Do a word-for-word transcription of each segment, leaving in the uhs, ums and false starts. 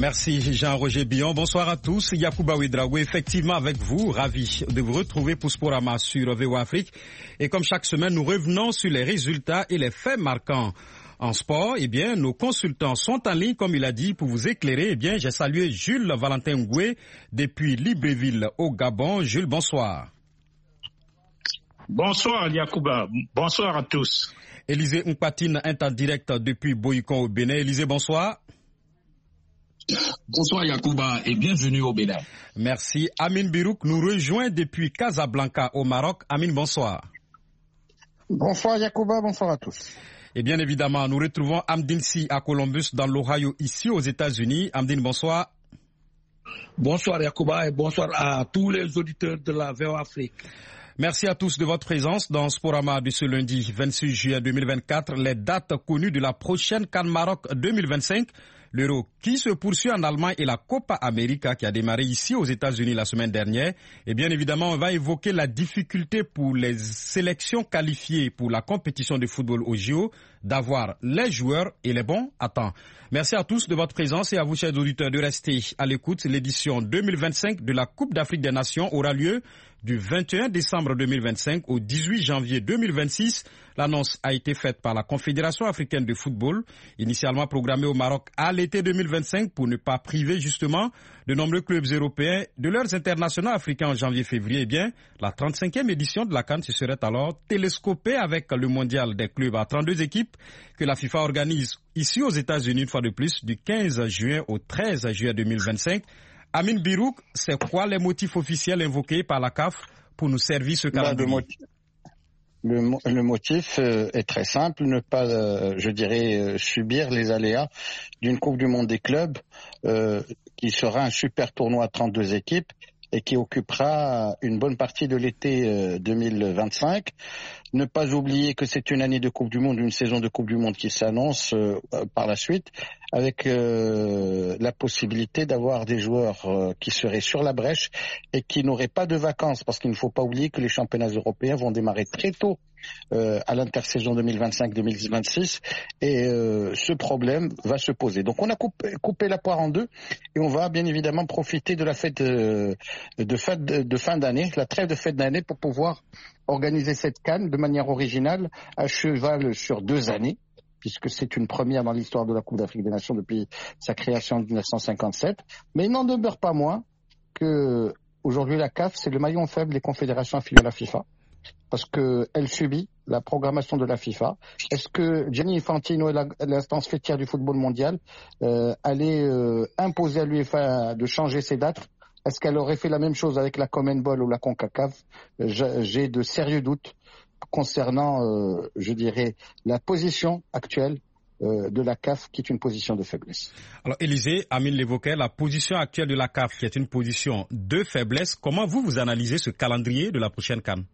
Merci Jean-Roger Billon. Bonsoir à tous. Yacouba Ouedraogo, effectivement avec vous, ravi de vous retrouver pour Sporama sur V O Afrique. Et comme chaque semaine, nous revenons sur les résultats et les faits marquants en sport. Eh bien, nos consultants sont en ligne, comme il a dit, pour vous éclairer. Eh bien, j'ai salué Jules Valentin Ngoué depuis Libreville au Gabon. Jules, bonsoir. Bonsoir Yacouba. Bonsoir à tous. Élisée Mpatine est en direct depuis Boycon au Bénin. Élisée, bonsoir. Bonsoir Yacouba et bienvenue au Bénin. Merci. Amine Birouk nous rejoint depuis Casablanca au Maroc. Amine, bonsoir. Bonsoir Yacouba, bonsoir à tous. Et bien évidemment, nous retrouvons Amdine Si à Columbus dans l'Ohio ici aux États-Unis. Amdine, bonsoir. Bonsoir Yacouba et bonsoir à tous les auditeurs de la V O Afrique. Merci à tous de votre présence dans Sporama de ce lundi vingt-six juillet deux mille vingt-quatre. Les dates connues de la prochaine CAN Maroc deux mille vingt-cinq. L'Euro qui se poursuit en Allemagne et la Copa América qui a démarré ici aux États-Unis la semaine dernière. Et bien évidemment, on va évoquer la difficulté pour les sélections qualifiées pour la compétition de football au J O d'avoir les joueurs et les bons à temps. Merci à tous de votre présence et à vous, chers auditeurs, de rester à l'écoute. L'édition deux mille vingt-cinq de la Coupe d'Afrique des Nations aura lieu du vingt et un décembre deux mille vingt-cinq au dix-huit janvier deux mille vingt-six. L'annonce a été faite par la Confédération africaine de football, initialement programmée au Maroc à l'été deux mille vingt-cinq pour ne pas priver justement de nombreux clubs européens de leurs internationaux africains en janvier-février. Eh bien, la trente-cinquième édition de la CAN se serait alors télescopée avec le mondial des clubs à trente-deux équipes que la FIFA organise ici aux États-Unis une fois de plus du quinze juin au treize juillet deux mille vingt-cinq. Amine Birouk, c'est quoi les motifs officiels invoqués par la C A F pour nous servir ce calendrier? Le, le motif euh, est très simple, ne pas, euh, je dirais, euh, subir les aléas d'une Coupe du Monde des clubs euh, qui sera un super tournoi à trente-deux équipes et qui occupera une bonne partie de l'été euh, deux mille vingt-cinq. Ne pas oublier que c'est une année de Coupe du Monde, une saison de Coupe du Monde qui s'annonce euh, par la suite, avec euh, la possibilité d'avoir des joueurs euh, qui seraient sur la brèche et qui n'auraient pas de vacances, parce qu'il ne faut pas oublier que les championnats européens vont démarrer très tôt euh, à l'intersaison deux mille vingt-cinq deux mille vingt-six, et euh, ce problème va se poser. Donc on a coupé, coupé la poire en deux, et on va bien évidemment profiter de la fête de, de, fête de, de fin d'année, la trêve de fête d'année, pour pouvoir organiser cette CAN de manière originale, à cheval sur deux années, puisque c'est une première dans l'histoire de la Coupe d'Afrique des Nations depuis sa création en mille neuf cent cinquante-sept. Mais il n'en demeure pas moins que aujourd'hui la C A F, c'est le maillon faible des confédérations affiliées à la FIFA, parce qu'elle subit la programmation de la FIFA. Est-ce que Gianni Infantino et l'instance fêtière du football mondial euh, allaient euh, imposer à l'UEFA de changer ses dates? Est-ce qu'elle aurait fait la même chose avec la CONMEBOL ou la CONCACAF? J'ai de sérieux doutes concernant, euh, je dirais, la position actuelle euh, de la C A F, qui est une position de faiblesse. Alors, Élisée, Amine l'évoquait, la position actuelle de la C A F qui est une position de faiblesse. Comment vous, vous analysez ce calendrier de la prochaine CAN?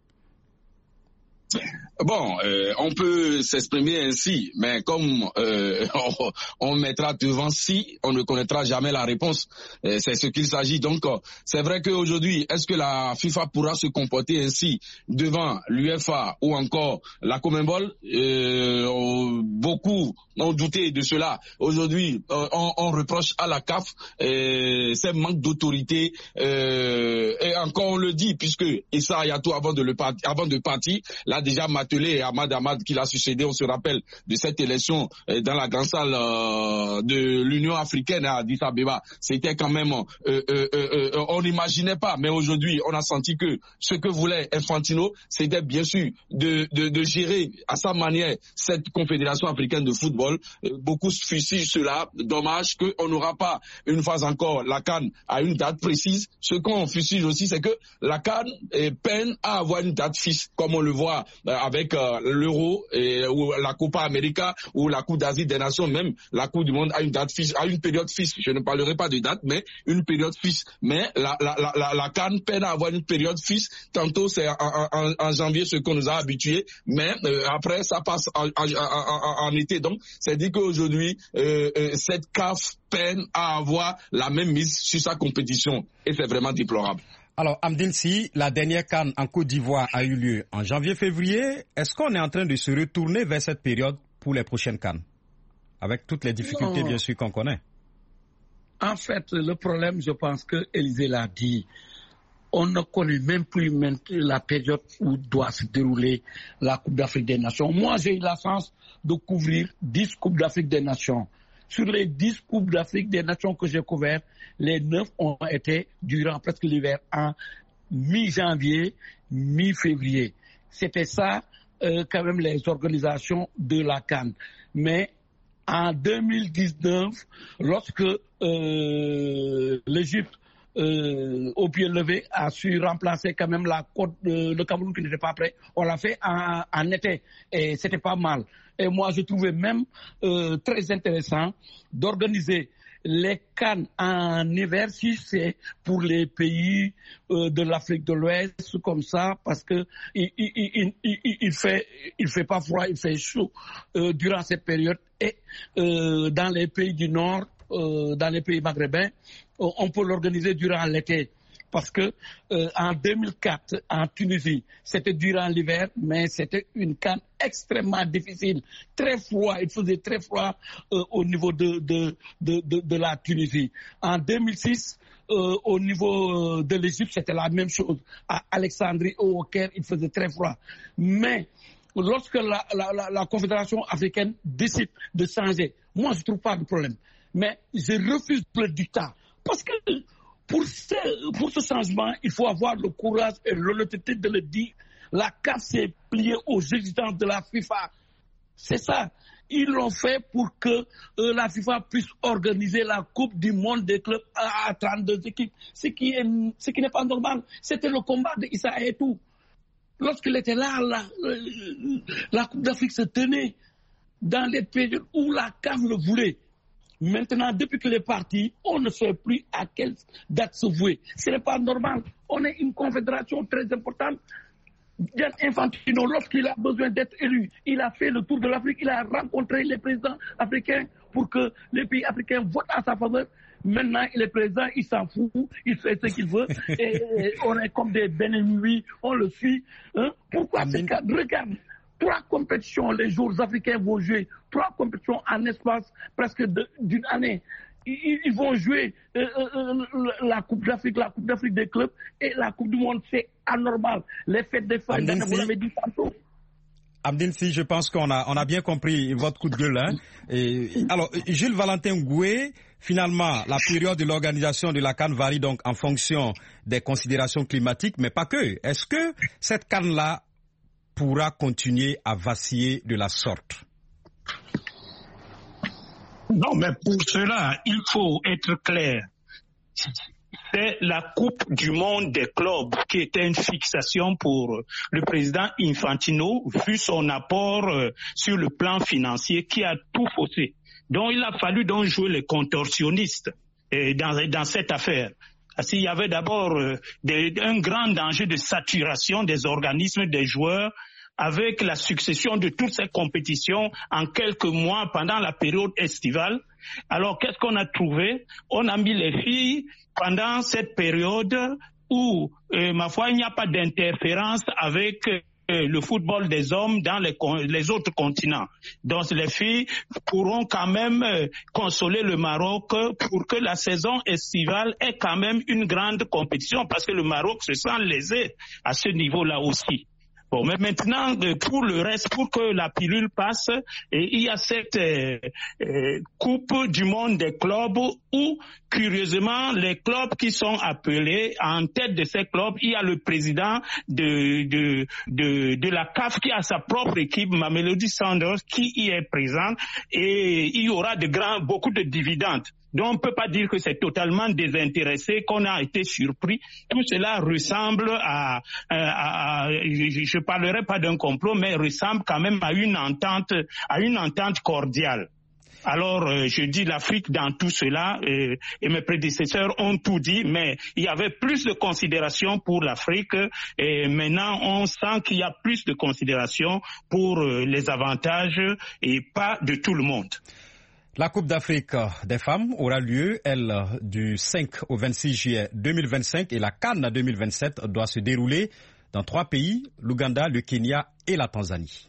Bon, euh, on peut s'exprimer ainsi, mais comme euh, on, on mettra devant si, on ne connaîtra jamais la réponse. Euh, c'est ce qu'il s'agit. Donc, euh, c'est vrai qu'aujourd'hui, est-ce que la FIFA pourra se comporter ainsi devant l'UEFA ou encore la CONMEBOL? euh, Beaucoup ont douté de cela. Aujourd'hui, euh, on, on reproche à la C A F euh, ces manques d'autorité. Euh, et encore, on le dit, puisque Issa Hayatou, avant de, le part, avant de partir, l'a déjà martelé, et Ahmad Ahmad qui l'a succédé, on se rappelle de cette élection euh, dans la grande salle euh, de l'Union africaine à Addis Abeba. C'était quand même, euh, euh, euh, euh, on n'imaginait pas, mais aujourd'hui, on a senti que ce que voulait Infantino, c'était bien sûr de, de, de gérer à sa manière cette confédération africaine de football. Euh, beaucoup fustigent cela. Dommage qu'on n'aura pas une fois encore la CAN à une date précise. Ce qu'on fustige aussi, c'est que la CAN euh, peine à avoir une date fixe, comme on le voit euh, avec euh, l'Euro et ou la Copa América ou la Coupe d'Asie des Nations, même la Coupe du Monde a une date fixe, a une période fixe. Je ne parlerai pas de date, mais une période fixe. Mais la la la la, la CAN peine à avoir une période fixe. Tantôt c'est en, en, en janvier, ce qu'on nous a habitués, mais euh, après ça passe en, en, en, en été. Donc c'est dit qu'aujourd'hui euh, euh, cette C A F peine à avoir la même mise sur sa compétition, et c'est vraiment déplorable. Alors, Amdine Si, la dernière CAN en Côte d'Ivoire a eu lieu en janvier-février. Est-ce qu'on est en train de se retourner vers cette période pour les prochaines CAN, avec toutes les difficultés, non. bien sûr, qu'on connaît? En fait, le problème, je pense que Élisée l'a dit. On ne connaît même plus la période où doit se dérouler la Coupe d'Afrique des Nations. Moi, j'ai eu la chance de couvrir dix Coupes d'Afrique des Nations. Sur les dix Coupes d'Afrique des Nations que j'ai couvertes, les neuf ont été durant presque l'hiver, en mi-janvier, mi-février. C'était ça, euh, quand même, les organisations de la CAN. Mais en deux mille dix-neuf, lorsque euh, l'Égypte, euh, au pied levé, a su remplacer quand même la côte de le Cameroun qui n'était pas prêt, on l'a fait en, en été et c'était pas mal. Et moi, je trouvais même euh, très intéressant d'organiser les CAN en hiver, si c'est pour les pays euh, de l'Afrique de l'Ouest, comme ça, parce que il, il, il, il, il fait, il fait pas froid, il fait chaud euh, durant cette période. Et euh, dans les pays du Nord, euh, dans les pays maghrébins, euh, on peut l'organiser durant l'été. Parce que euh, en deux mille quatre, en Tunisie, c'était durant l'hiver, mais c'était une CAN extrêmement difficile, très froid. Il faisait très froid euh, au niveau de, de, de, de, de la Tunisie. En deux mille six, euh, au niveau de l'Égypte, c'était la même chose. À Alexandrie, au Caire, il faisait très froid. Mais lorsque la, la, la, la Confédération africaine décide de changer, moi, je ne trouve pas de problème. Mais je refuse le dictat. Parce que Pour ce, pour ce changement, il faut avoir le courage et l'honnêteté de le dire. La C A F s'est pliée aux exigences de la FIFA. C'est ça. Ils l'ont fait pour que euh, la FIFA puisse organiser la Coupe du Monde des clubs à, à trente-deux équipes. Ce qui est, ce qui n'est pas normal. C'était le combat de Issa et tout. Lorsqu'il était là, la, la Coupe d'Afrique se tenait dans les périodes où la C A F le voulait. Maintenant, depuis qu'il est parti, on ne sait plus à quelle date se vouer. Ce n'est pas normal. On est une confédération très importante. Gianni Infantino, lorsqu'il a besoin d'être élu, il a fait le tour de l'Afrique, il a rencontré les présidents africains pour que les pays africains votent à sa faveur. Maintenant, il est président, il s'en fout, il fait ce qu'il veut. Et on est comme des bénénuis, on le suit. Hein? Pourquoi ce cas? Regarde. Trois compétitions, les joueurs africains vont jouer. Trois compétitions en espace presque d'une année. Ils, ils vont jouer euh, euh, la Coupe d'Afrique, la Coupe d'Afrique des clubs et la Coupe du Monde. C'est anormal. Les fêtes des femmes, vous l'avez dit tantôt. Amdine, si je pense qu'on a, on a bien compris votre coup de gueule. Hein. Et, alors, Jules Valentin Goué, finalement, la période de l'organisation de la CAN varie donc en fonction des considérations climatiques, mais pas que. Est-ce que cette CAN-là pourra continuer à vaciller de la sorte? Non, mais pour cela, il faut être clair. C'est la Coupe du Monde des clubs qui était une fixation pour le président Infantino, vu son apport sur le plan financier qui a tout faussé. Donc il a fallu donc jouer les contorsionnistes dans, dans cette affaire. Parce qu'il y avait d'abord euh, des, un grand danger de saturation des organismes, des joueurs, avec la succession de toutes ces compétitions en quelques mois pendant la période estivale. Alors, qu'est-ce qu'on a trouvé? On a mis les filles pendant cette période où, euh, ma foi, il n'y a pas d'interférence avec euh, le football des hommes dans les, les autres continents. Donc les filles pourront quand même euh, consoler le Maroc pour que la saison estivale ait quand même une grande compétition, parce que le Maroc se sent lésé à ce niveau-là aussi. Bon, mais maintenant, pour le reste, pour que la pilule passe, et il y a cette euh, euh, Coupe du Monde des clubs où, curieusement, les clubs qui sont appelés, en tête de ces clubs, il y a le président de de de, de la C A F qui a sa propre équipe, Mamelody Sundowns, qui y est présente, et il y aura de grands, beaucoup de dividendes. Donc on ne peut pas dire que c'est totalement désintéressé, qu'on a été surpris. Tout cela ressemble à, à, à je ne parlerai pas d'un complot, mais ressemble quand même à une entente, à une entente cordiale. Alors, euh, je dis l'Afrique dans tout cela, euh, et mes prédécesseurs ont tout dit, mais il y avait plus de considération pour l'Afrique, et maintenant on sent qu'il y a plus de considération pour euh, les avantages et pas de tout le monde. La Coupe d'Afrique des femmes aura lieu, elle, du cinq au vingt-six juillet deux mille vingt-cinq, et la CAN deux mille vingt-sept doit se dérouler dans trois pays, l'Ouganda, le Kenya et la Tanzanie.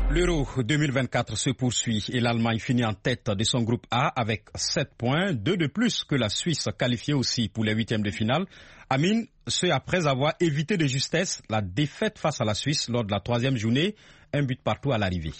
L'Euro deux mille vingt-quatre se poursuit et l'Allemagne finit en tête de son groupe A avec sept points, deux de plus que la Suisse qualifiée aussi pour les huitièmes de finale. Amine, ce après avoir évité de justesse la défaite face à la Suisse lors de la troisième journée, un but partout à l'arrivée.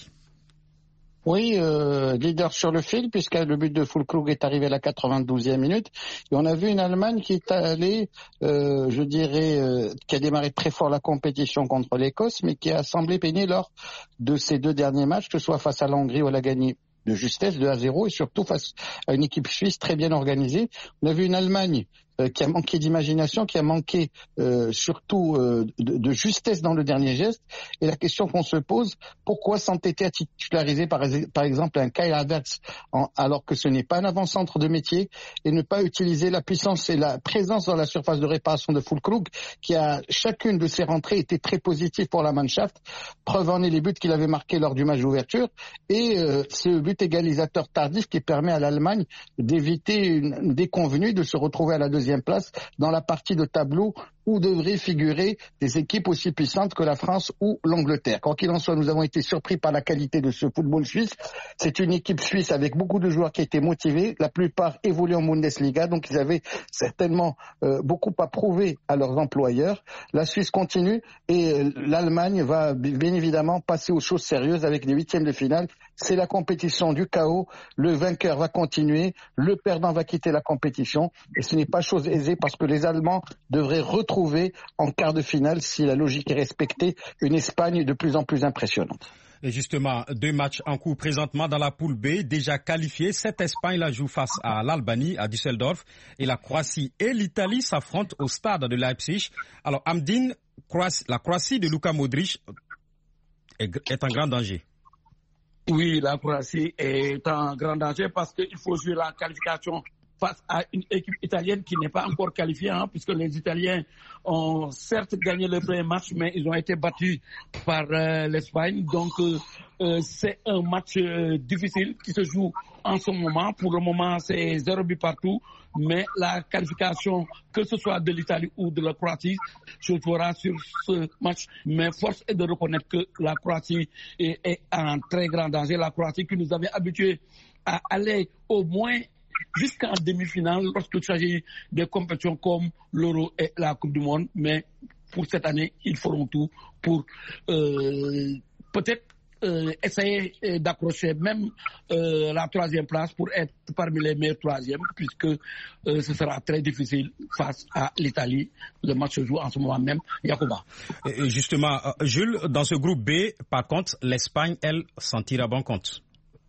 Oui, euh, leader sur le fil, puisque le but de Füllkrug est arrivé à la quatre-vingt-douzième minute. Et on a vu une Allemagne qui est allée, euh, je dirais, euh, qui a démarré très fort la compétition contre l'Écosse, mais qui a semblé peiner lors de ces deux derniers matchs, que ce soit face à la Hongrie où elle a gagné de justesse, deux à zéro, et surtout face à une équipe suisse très bien organisée. On a vu une Allemagne euh, qui a manqué d'imagination, qui a manqué euh, surtout euh, de, de justesse dans le dernier geste. Et la question qu'on se pose, pourquoi s'entêter à titulariser par, par exemple un Kai Havertz en, alors que ce n'est pas un avant-centre de métier, et ne pas utiliser la puissance et la présence dans la surface de réparation de Füllkrug, qui a chacune de ses rentrées été très positive pour la Mannschaft. Preuve en est les buts qu'il avait marqués lors du match d'ouverture, et euh, ce but égalisateur tardif qui permet à l'Allemagne d'éviter une déconvenue, de se retrouver à la deuxième place dans la partie de tableau où devraient figurer des équipes aussi puissantes que la France ou l'Angleterre. Quoi qu'il en soit, nous avons été surpris par la qualité de ce football suisse. C'est une équipe suisse avec beaucoup de joueurs qui étaient motivés. La plupart évoluent en Bundesliga, donc ils avaient certainement euh, beaucoup à prouver à leurs employeurs. La Suisse continue et euh, l'Allemagne va bien évidemment passer aux choses sérieuses avec les huitièmes de finale. C'est la compétition du chaos. Le vainqueur va continuer, le perdant va quitter la compétition. Et ce n'est pas chose aisée parce que les Allemands devraient retrouver en quart de finale, si la logique est respectée, une Espagne de plus en plus impressionnante. Et justement, deux matchs en cours présentement dans la poule B, déjà qualifiés. Cette Espagne la joue face à l'Albanie, à Düsseldorf, et la Croatie et l'Italie s'affrontent au stade de Leipzig. Alors, Amdine, la Croatie de Luka Modric est en grand danger. Oui, la Croatie est en grand danger parce qu'il faut jouer la qualification face à une équipe italienne qui n'est pas encore qualifiée, hein, puisque les Italiens ont certes gagné le premier match, mais ils ont été battus par euh, l'Espagne. Donc, euh, euh, c'est un match euh, difficile qui se joue en ce moment. Pour le moment, c'est zéro but partout, mais la qualification, que ce soit de l'Italie ou de la Croatie, se fera sur ce match. Mais force est de reconnaître que la Croatie est, est en très grand danger. La Croatie qui nous avait habitués à aller au moins jusqu'en demi-finale lorsqu'il s'agit de compétitions comme l'Euro et la Coupe du Monde. Mais pour cette année, ils feront tout pour euh, peut-être euh, essayer d'accrocher même euh, la troisième place pour être parmi les meilleurs troisièmes, puisque euh, ce sera très difficile face à l'Italie. Le match se joue en ce moment même. Yacouba. Et justement, Jules, dans ce groupe B, par contre, l'Espagne, elle, s'en tire à bon compte.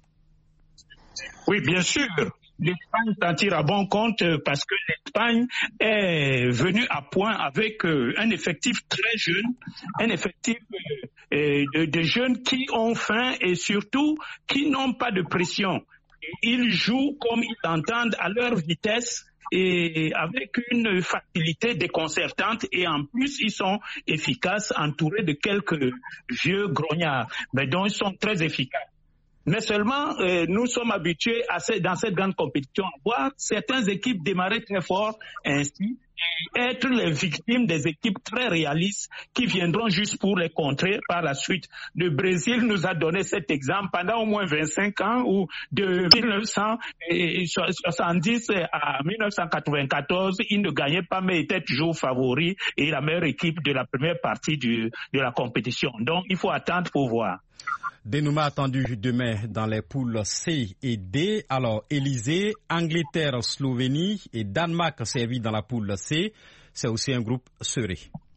Oui, bien sûr. L'Espagne s'en tire à bon compte parce que l'Espagne est venue à point avec un effectif très jeune, un effectif de, de jeunes qui ont faim et surtout qui n'ont pas de pression. Ils jouent comme ils entendent à leur vitesse et avec une facilité déconcertante, et en plus ils sont efficaces, entourés de quelques vieux grognards. Mais donc ils sont très efficaces. Mais seulement, euh, nous sommes habitués à ce, dans cette grande compétition à voir certaines équipes démarrer très fort ainsi et être les victimes des équipes très réalistes qui viendront juste pour les contrer par la suite. Le Brésil nous a donné cet exemple pendant au moins vingt-cinq ans où de mille neuf cent soixante-dix à mille neuf cent quatre-vingt-quatorze, ils ne gagnaient pas mais étaient toujours favoris et la meilleure équipe de la première partie du, de la compétition. Donc, il faut attendre pour voir. Dénouement attendu demain dans les poules C et D. Alors, Élysée, Angleterre, Slovénie et Danemark servis dans la poule C. C'est aussi un groupe serré.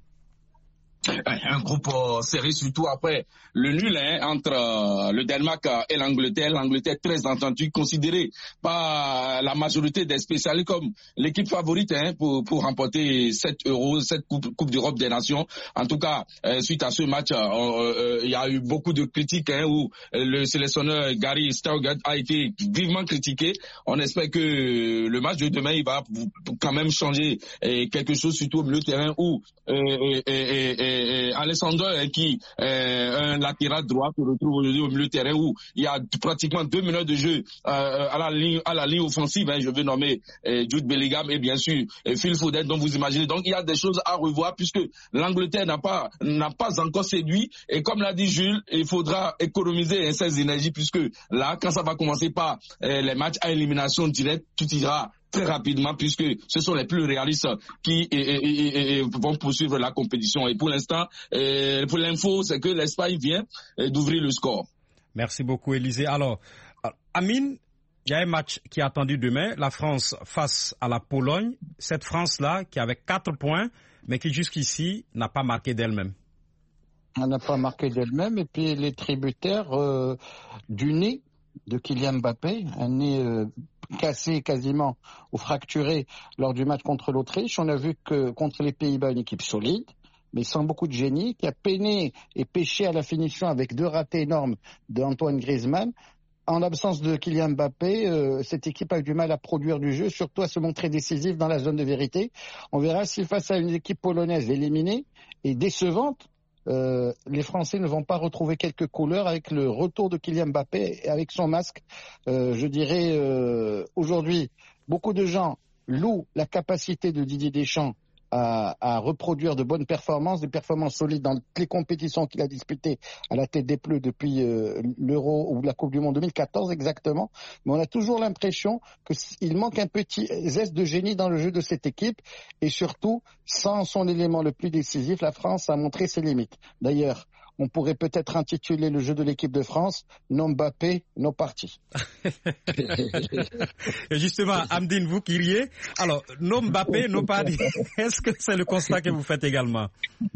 Un groupe euh, serré, surtout après le nul hein, entre euh, le Danemark et l'Angleterre. L'Angleterre très entendue, considérée par la majorité des spécialistes comme l'équipe favorite hein, pour, pour remporter cette Euro, cette Coupe, coupe d'Europe des Nations. En tout cas, euh, suite à ce match, il euh, euh, y a eu beaucoup de critiques hein, où le sélectionneur Gary Southgate a été vivement critiqué. On espère que le match de demain, il va quand même changer euh, quelque chose, surtout au milieu de terrain où euh, euh, euh, euh, euh, Alessandro qui euh, un latéral droit se retrouve aujourd'hui au milieu de terrain où il y a pratiquement deux minutes de jeu euh, à la ligne à la ligne offensive. Hein, je vais nommer euh, Jude Bellingham et bien sûr euh, Phil Foden, dont vous imaginez. Donc il y a des choses à revoir puisque l'Angleterre n'a pas n'a pas encore séduit. Et comme l'a dit Jules, il faudra économiser hein, ses énergies puisque là, quand ça va commencer par euh, les matchs à élimination directe, tout ira très rapidement puisque ce sont les plus réalistes qui et, et, et, et vont poursuivre la compétition. Et pour l'instant, euh, pour l'info, c'est que l'Espagne vient euh, d'ouvrir le score. Merci beaucoup, Élisée. Alors, Amine, il y a un match qui est attendu demain, la France face à la Pologne. Cette France-là qui avait quatre points, mais qui jusqu'ici n'a pas marqué d'elle-même. Elle n'a pas marqué d'elle-même et puis les tributaires euh, du nez de Kylian Mbappé, un nez euh, cassé quasiment ou fracturé lors du match contre l'Autriche. On a vu que contre les Pays-Bas, une équipe solide, mais sans beaucoup de génie, qui a peiné et pêché à la finition avec deux ratés énormes d'Antoine Griezmann. En l'absence de Kylian Mbappé, euh, cette équipe a eu du mal à produire du jeu, surtout à se montrer décisive dans la zone de vérité. On verra si face à une équipe polonaise éliminée et décevante, Euh, les Français ne vont pas retrouver quelques couleurs avec le retour de Kylian Mbappé et avec son masque. Euh, je dirais euh, aujourd'hui, beaucoup de gens louent la capacité de Didier Deschamps à, à reproduire de bonnes performances, des performances solides dans toutes les compétitions qu'il a disputées à la tête des Bleus depuis euh, l'Euro ou la Coupe du Monde deux mille quatorze exactement. Mais on a toujours l'impression qu'il manque un petit zeste de génie dans le jeu de cette équipe et surtout, sans son élément le plus décisif, la France a montré ses limites. D'ailleurs, on pourrait peut-être intituler le jeu de l'équipe de France « Non Mbappé, non parti ». Et justement, Amdine, vous qui riez, alors, non Mbappé, non parti, est-ce que c'est le constat que vous faites également?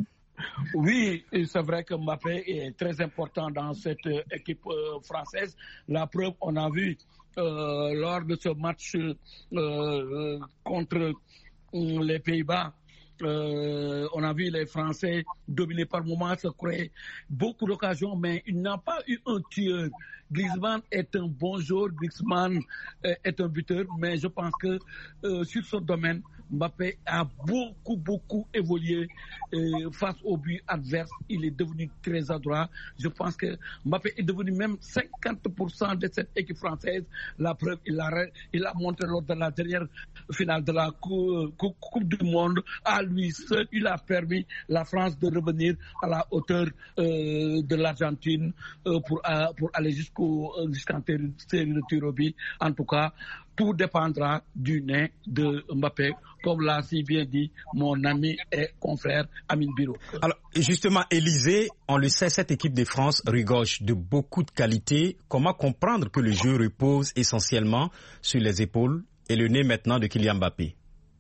Oui, c'est vrai que Mbappé est très important dans cette équipe euh, française. La preuve, on a vu euh, lors de ce match euh, contre euh, les Pays-Bas, Euh, on a vu les Français dominer par moments, se créer beaucoup d'occasions, mais il n'a pas eu un tueur. Griezmann est un bon joueur, Griezmann est un buteur, mais je pense que euh, sur ce domaine, Mbappé a beaucoup, beaucoup évolué euh, face au but adverse. Il est devenu très adroit. Je pense que Mbappé est devenu même cinquante pour cent de cette équipe française. La preuve, il a, il a montré lors de la dernière finale de la Coupe, coupe du Monde. À lui seul, il a permis la France de revenir à la hauteur euh, de l'Argentine euh, pour, euh, pour aller jusqu'au, jusqu'en série de tir au but. En tout cas, tout dépendra du nez de Mbappé, comme l'a si bien dit mon ami et confrère Amine Biro. Alors, justement, Élisée, on le sait, cette équipe de France regorge de beaucoup de qualités. Comment comprendre que le jeu repose essentiellement sur les épaules et le nez maintenant de Kylian Mbappé?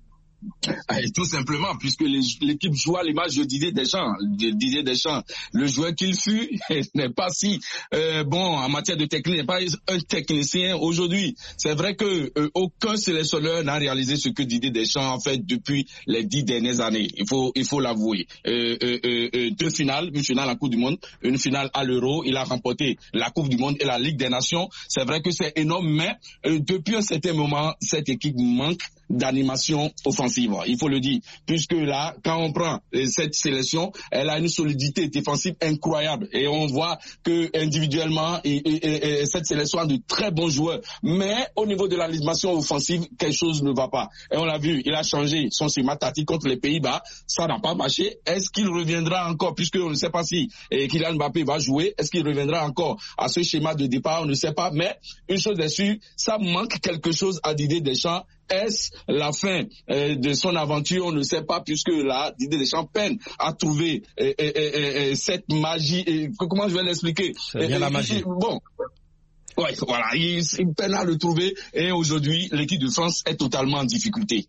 Et tout simplement, puisque l'équipe joue à l'image de Didier Deschamps. Didier Deschamps, le joueur qu'il fut, n'est pas si euh, bon en matière de technique, n'est pas un technicien aujourd'hui. C'est vrai que euh, aucun sélectionneur n'a réalisé ce que Didier Deschamps a fait depuis les dix dernières années. Il faut, il faut l'avouer. Euh, euh, euh, deux finales, une finale en Coupe du Monde, une finale à l'Euro. Il a remporté la Coupe du Monde et la Ligue des Nations. C'est vrai que c'est énorme, mais euh, depuis un certain moment, cette équipe manque d'animation offensive, il faut le dire, puisque là, quand on prend cette sélection, elle a une solidité défensive incroyable et on voit que individuellement, et, et, et, cette sélection a de très bons joueurs, mais au niveau de l'animation offensive, quelque chose ne va pas. Et on l'a vu, il a changé son schéma tactique contre les Pays-Bas, ça n'a pas marché. Est-ce qu'il reviendra encore, puisque on ne sait pas si eh, Kylian Mbappé va jouer, est-ce qu'il reviendra encore à ce schéma de départ, on ne sait pas, mais une chose est sûre, ça manque quelque chose à Didier Deschamps. Est-ce la fin euh, de son aventure? On ne sait pas, puisque là, Didier Deschamps peine à trouver euh, euh, euh, cette magie. Euh, comment je vais l'expliquer? C'est bien euh, la magie. Bon. Ouais, voilà, il, il peine à le trouver et aujourd'hui, l'équipe de France est totalement en difficulté.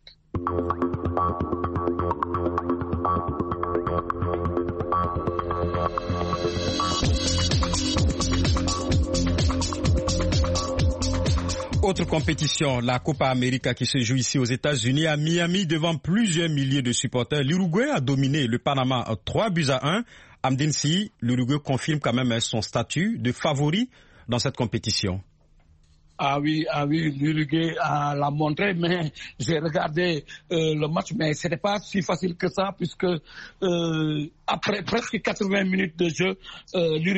Autre compétition, la Copa América qui se joue ici aux États-Unis à Miami devant plusieurs milliers de supporters. L'Uruguay a dominé le Panama trois buts à un. Amdine Si, l'Uruguay confirme quand même son statut de favori dans cette compétition. Ah oui, ah oui, l'Uruguay l'a montré, mais j'ai regardé euh, le match, mais c'était pas si facile que ça, puisque euh, après presque quatre-vingts minutes de jeu, euh,